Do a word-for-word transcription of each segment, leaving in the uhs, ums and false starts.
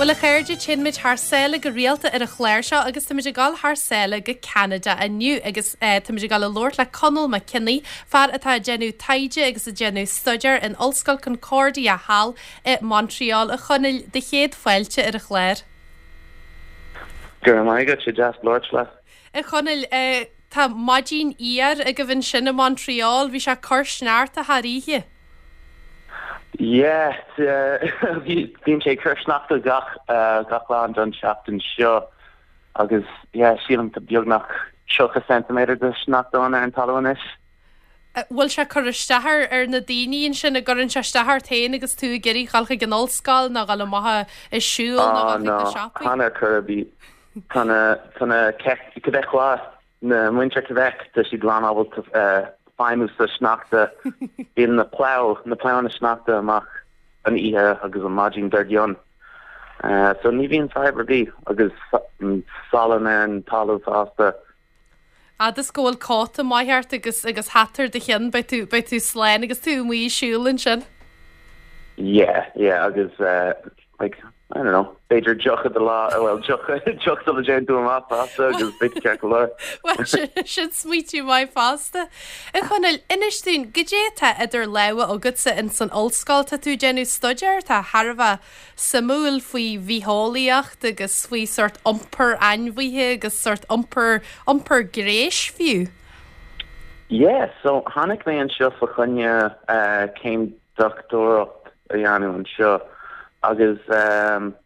Well a chéirde chinmid thsela go rialta ar a chléir seo agus tá gal thsela go Canada aniu agus tá gal a Lord le Conal McKinley far atá genú taide agus a genú studiar in Ulscoil Concordia Hall i Montreal a chonneil de chéad foiilte ar a chléir. Gur mai go sé just Lord le. A chonneil tá Madín iar a go bhín sin na Montreal bhí se cur sneart a haríe. Yeah, bhín sé chuirsnachta gach gachláán don seachtain seo agus sílam beag nach seocha centiméter go snachtána an talhanis. Bhfuil se chur isteair ar na daoíonn sin a gurann se isteair tain agus tú geirí chailcha gnolscáil na gal mathe i siúil na seappaí. Hanna chubí tanna cecht Quebecá na muintear Quebec tá si glán ábhal Fáimú sa snachta in na plow, na plow na snachta amach an ihe agus an Madín Derdion. Uh, so ní bhíon fibre bí agus salan an talú fásta. A dus ggóil cáta maiart agus agus hatar de chin bei tú bei tú sléin agus tú mí siúlann sin. Yeah, yeah, agus uh, like I don't know, Beidir jocha de lá, well, jocha, jocha de gen dú má fásta, agus beidir ceach lá. Well, sin smuitiú mai fásta. A chunneil, inistún, gudéta idir lewa ó gutsa in san Ulscoil tá tú genú studiar tá Harbh samúil faoi bhíhólaíocht agus faoi sort umper anmhaithe agus sort umper umper gréis fiú. Yeah, so hannig mé an seo fa chunne uh, céim doctoracht a dhéanú an seo. agus um,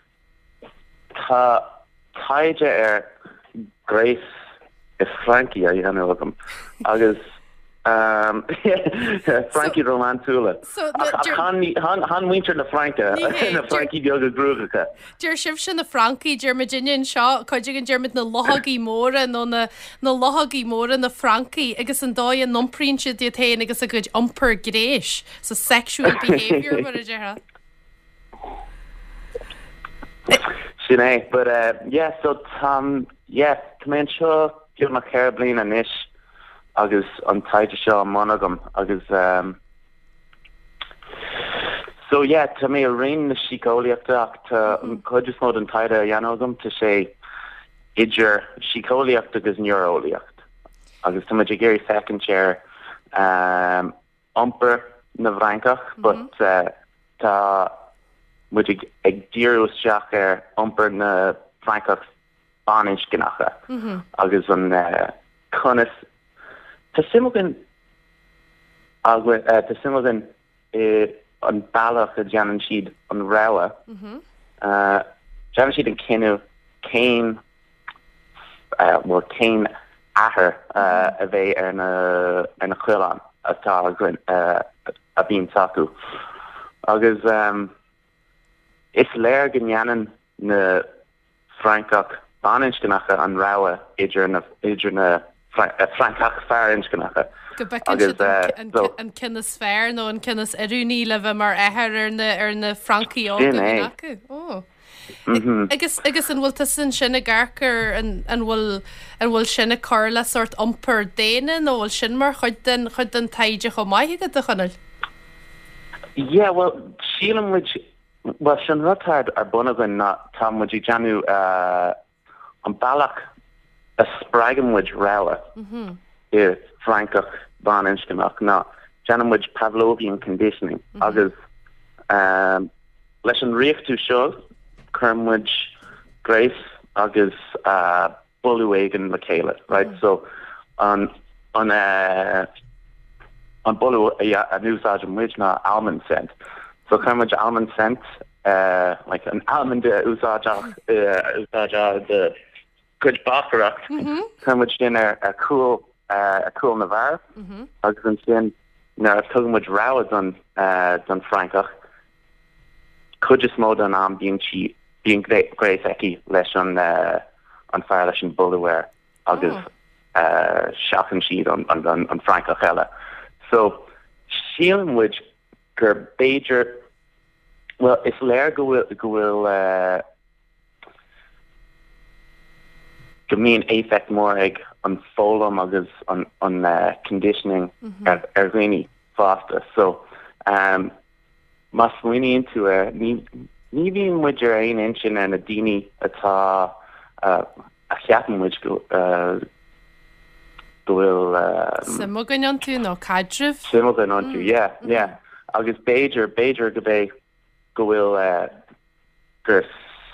tá taide ar Grace is Frankie a dhéanú agam agus um, Frankie so, Romantúla so, han winter na Franca na Frankie beag a grúgacha. Dúir sibh sin na Frankie Dúir Virginian seo chuidir an Dermid na lothagaí móra nó na na lothagaí móra na Frankie agus an dóid an nomprínse diatain agus a good umper gréis so sexual behaviour mar a deartha. Sinné, but uh, yeah, so um, yeah, Tamen seo give my care blin an ish agus an taide seo an monogam agus um, so yeah, to me a ring na sicóliaach ta chujus mod an taide yanogam to say idir sicóliaach agus neuroliacht agus ta géri second chair um, umper na vrankach, mm-hmm. but uh, ta moet ik ag dierús seach ar umper na Frankach banis gnacha. Mm-hmm. agus an uh, conas tá simulgan agwe uh, tá simulgan uh, an bailach a janan siad an rawa. Mm-hmm. uh, janan siad an cinu céim uh, well céim ahar uh, a bheith ar na ar na chuileán atá uh, a bín taku agus um, is léir gannn na Frankach baninskanacha an rawa idir na idir na Frankach fearinskanacha. Go an kinnas fair nó an kinnas erúní le bheith mar ehar ar na ar na Frankie ácu. Oh. Agus agus an bhfuil sin sinna garcar an bhfuil an bhfuil sinna carla sort umper déine nó bhfuil sin mar chuid den chuid den taide go maithe go chunneil. Yeah, well, sílam which well, sin rutard ar bunagan na tam would you janu uh, an bailach a spragamwood rawa is Frankach baninskanaach na janamwood Pavlovian conditioning mm-hmm. agus um, leis an riachtu show Kermwood Grace agus uh, Buluwagan Michaela, right? Mm-hmm. So on on a on Bulu a, a new sergeant which na almond scent. So Kermwood almond scent, uh, like an almond uh, usaja uh, usaja the good baccarat. Kermwood dinner a cool uh, a cool Navarre. Mm-hmm. Agus then na Kermwood rows on uh, on Frankach. Could just mod on am being cheap. Being great, great eki leis on uh, on fire leis an Bulaware agus oh. uh, shocking sheet on on on, on Frankach hella. So Sheelan which gur Beiger, well, it's lair go will go will uh, go mean affect more egg on folum agus on on uh, conditioning mm-hmm. er, ergrini faster. So um, must we into a need. ní bhíon muidir aon insin ar na daoine atá a cheapan muid go bhfuil Simó gan an tú nó caidrih? Simó gan an tú, yeah, yeah. Agus Beiidir Beiidir go bheith go bhfuil gur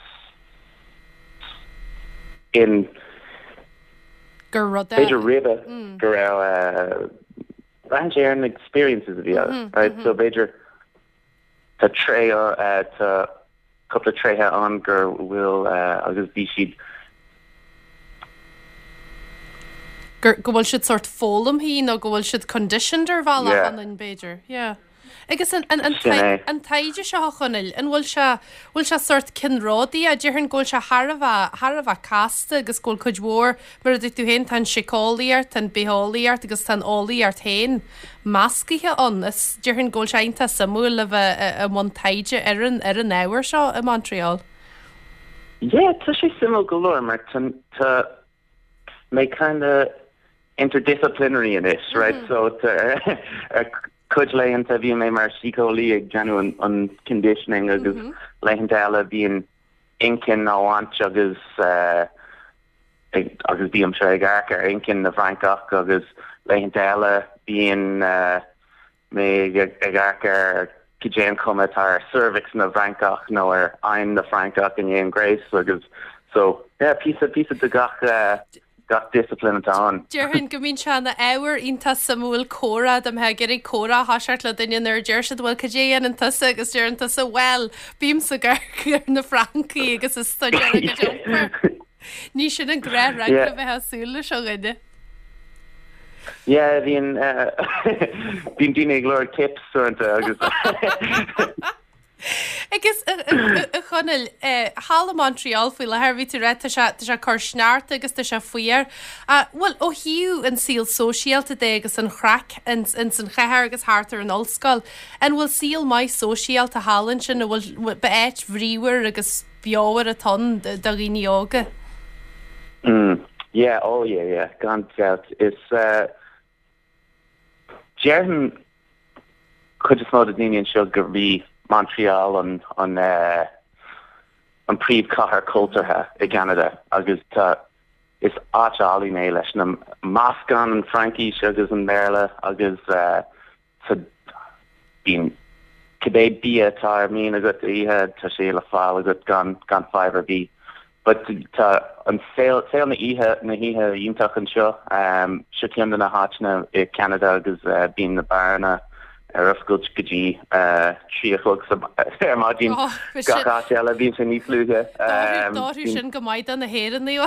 in gur rud Beiidir ribe gur raibh range an experiences of the other, right? So Beiidir tá tre tá couple of trethe an gur bhfuil agus bhí siad gur go bhfuil siad sort fólam hí nó go bhfuil siad conditioned ar bhela an in Beiidir, yeah. Agus an an an taide se chonneil an bhfuil se bhfuil se sort cinrádaí a dtíar an ggóil se Harbh Harbh casta agus ggóil chuid mhór mar d tú hen tan sicáíart an beáíart agus tan áíart hain máscaithe an is dtíar an ggóil seinta samú le bheith a món taide ar an ar an éhar seo i Montreal. Yeah, tá sé simú go leor mar tá mé kinda interdisciplinary in it, right? Mm-hmm. So uh, could lay into bhí mé mar sicóí ag genú an conditioning agus mm-hmm. leihann eile bhíon incin áhaint agus uh, agus bhíam se ag ar incin na Francach agus leihann eile bhíon uh, mé ag ar cigéan cumad ar cervix na Francach nó ar ein na Francach in éon Grace agus so yeah, pí pí de gach uh, got discipline on. Dearhan gomín se na éhar ínta samúil córa am he gurí córa hasart le duine ar deir se bhfuil cadéan an tusa agus dearanta sa well bím sa gar na Francaí agus is sto ní sin an gré ra a bheit hasúla seo gaide. Yeah, bhíon bhíon duine glóir tips agus Agus chunneil hála Montreal faoi le hairhí tú ré se se chu sneart agus tá se faoir. Bhfuil ó hiú an síl sosiálta dé agus an chrac in san cheir agus hátar an olscoil. An bhfuil síl mai sosiálta hálann sin bhfuil be éit bhríhar agus beáhar a ton do rií óga. Mm, yeah, oh yeah, yeah, gan out. It's uh Jerhan could just not a Indian sugar be Montreal on on uh on príomh chathair cultúrtha i Canada agus tá is áit álí mé leis na máscan an Frankie agus an Merle agus uh tá bín cibé bí atá ar mín agat ihe tá sé le fáil agat gan gan fiver bí but tá an saoil saoil na ihe na hithe iontach an seo um se cean na háitna i Canada agus uh, bín na barna ar ysgol gydí trí chug ar má dín gacha eile bhín san ní flúge. Dáú sin go maid an na héan ní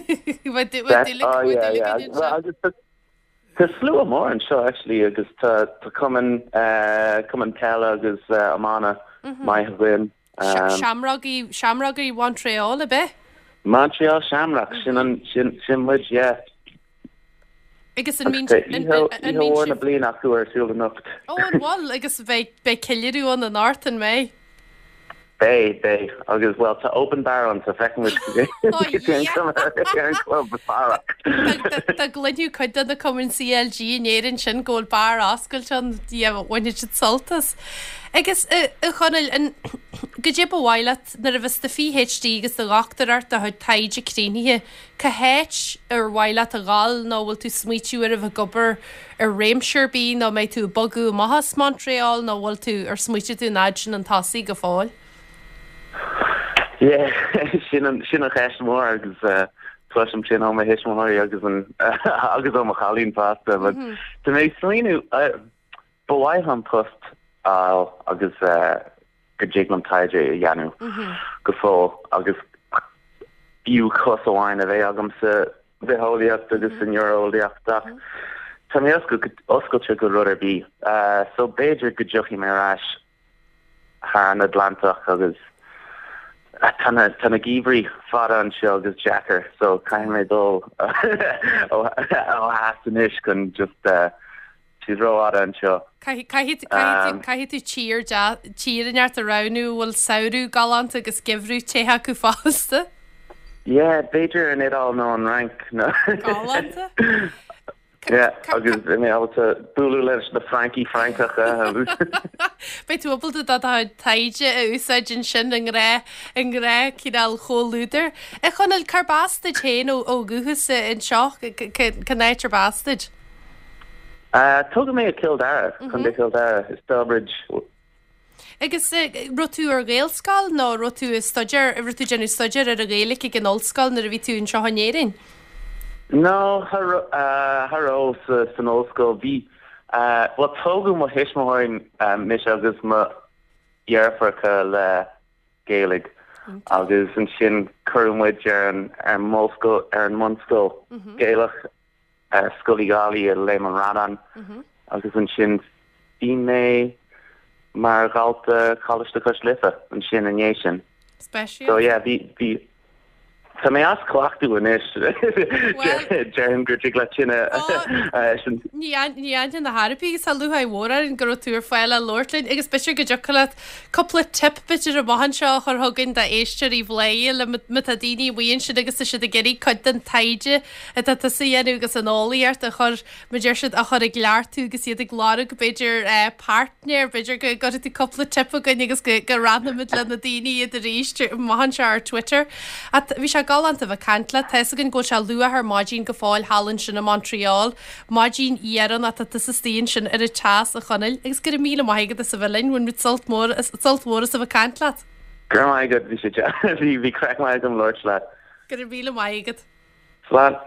Tá slú mór an seo actually agus tá cuman cuman teile agus amána mai bhain. Seamraí seamraí Montreal a bit? Montreal seamrach sin an sin sin muid, yeah. Agus an mín na blian acu ar siúil anacht. Ó an bháil agus bheith be ciileú an an áirt an mé? Bé bé agus bhfuil tá open bar an sa fecin club fara. Tá gluinú chuide na cumann C L G in éann sin ggóil bar ascailt an díomhhaine si soltas. Agus chunneil an go dé bhhaile na a bheits de fi H D agus do gachtarart a chuid taide críithe ca héit ar bhhaile a gáil nó bhfuil tú smuitiú ar a bh gobar ar réimseir bí nó méid tú bogu mahas Montreal nó bhfuil tú ar smuitiú tú náidsin an tasaí go fáil. Yeah, sin an sin a cheist mór agus tuam sin á hisismóir agus an agus ó chalín pasta, but tá mé slíú bhhaid an post á agus go ddíaglam taide a dhéanú go fó agus bíú cos amháin a bheith agam sa bheitholaíocht agus san euraolaíochtach. Tá mé oscailte go rud ar bí, so Beiidir go dtiocfaí mé rais thar an Atlantach agus tanna tanna gíbrí fada an seo agus Jacker, so caiim mé dul ó hasanis chun just tíráda an seo. Caihí tú tír tír inart a ranú bhfuil saoú galant agus gibhrú téthe acu fásta? Yeah, Beiidir an it all nó an rank no. Galanta? Yeah, agus mé áta búlú leis na Frankie Frankacha. Bei tú opbalta dat taide a úsáidjin sin an ré an ré cídal choúidir. E chunil carbástaid chéin ó ó guhas in seach cannéitir bástaid? Tugad mé a Kildare, chun de Kildare, is Stalbridge. Agus rotú ar réalscáil nó rotú stoidir rotú genú stoidir ar a réalaigh ag an olscáil na a bhí tú in seohanéirin? No, haró san olscáil bhí. Well tógu mo hisismóin mis agus ma dhearfarcha le Gaelig agus an sin curmuid ar an ar mósco ar an monsco Gaelach scoláí a le an radan agus an sin bí mé mar galta choiste cos lifa an sin an é sin. So yeah, bhí bhí Tá mé as clochtú in is Jean Gurtig le sinna. Ní an na Harpaí sa luha hóra an gur túr fáil a Lordlin, agus speisiir go jocolad coppla tip bitir a bhahan seo chu thugann de éisteir í bléil le mit a daoine bhaon si agus si a geirí chuid den taide a tá sa dhéanú agus an áíart a chur maidir siad a chur ag leartú agus iad ag lára go beidir partner beidir go go tú coppla tip a gan agus go ranamid le na daoine iad a ríiste maihan se ar Twitter. Bhí se galanta bh cantla teis gan go se lua ar mágin go fáil Hallan sin na Montreal, mágin íaran a tá sa stíon sin ar a teas a chonneil, agus gur míle maigad a sa bhilinn bhain mit saltmór saltmór a bh cantlaat. Gur maigad bhí sé bhí bhí crack maigad an Lord le. Gur míle maigad. Slán.